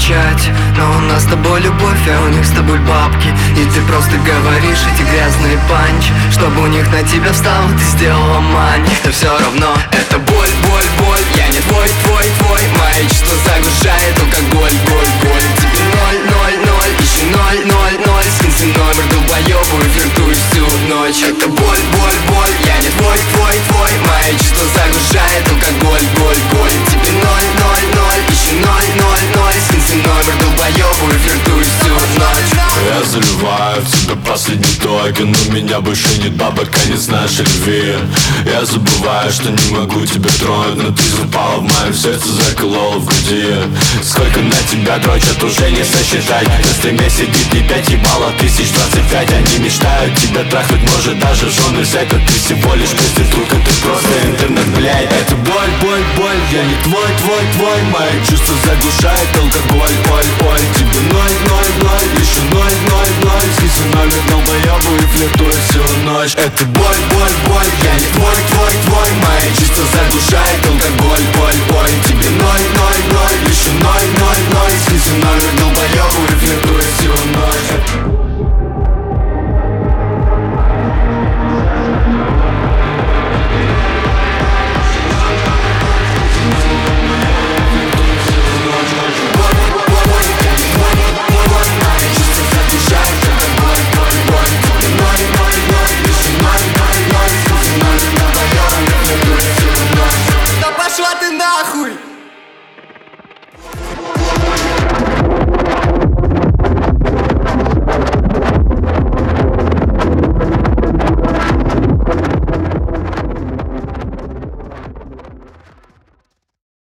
замолчать, но у нас с тобой любовь, а у них с тобой бабки. И ты просто говоришь эти грязные панчи, чтобы у них на тебя встал, ты сделала мань. Но все равно это боль, боль, боль. Я не твой, твой, твой. Мои чувства заглушает алкоголь, боль, боль. Тебе 0, 0, 0, еще 0, 0, 0. Скинься номер, долбоёбу и флиртуй всю ночь. Это боль, боль, боль. Я не твой, твой, твой. Мои чувства заглушает алкоголь, боль, боль. Тебе 0, 0, 0, еще 0, 0, 0. Скинься номер, долбоёбу и флиртуй всю ночь. Я заливаю в тебя последний токен, но меня больше нет бабок, конец нашей любви. Я забываю, что не могу тебя тронуть, но ты запала в моем сердце, заколола в груди. Сколько на тебя дрочат, уже не сосчитать. На стриме сидит не 5 ебало, 1025. Они мечтают тебя трахнуть, может даже жены взять, но ты всего лишь проститутка, ты просто интернет, блядь. Это боль, боль, боль, я не твой, твой, твой. Мои чувства заглушает алкоголь, оль, оль. Тебе 0, 0, 0, еще 0, 0, 0. Скинься номер, долбоёбу и флиртуй всю ночь. Это боль, боль, боль.